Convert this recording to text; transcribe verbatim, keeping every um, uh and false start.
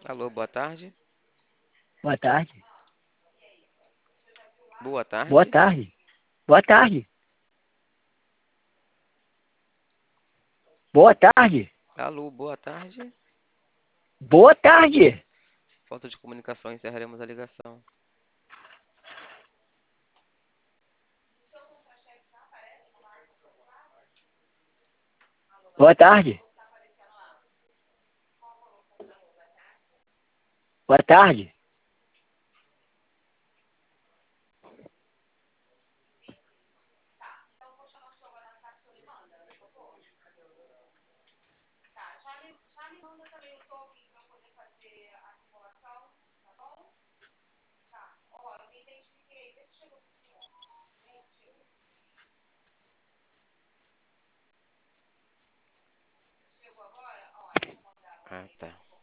Alô, boa tarde. Boa tarde. Boa Boa tarde. tarde. Boa tarde. Boa tarde. Alô, boa tarde. Boa tarde. Falta de comunicação, encerraremos a ligação. Boa tarde. Boa tarde. Ah, tá.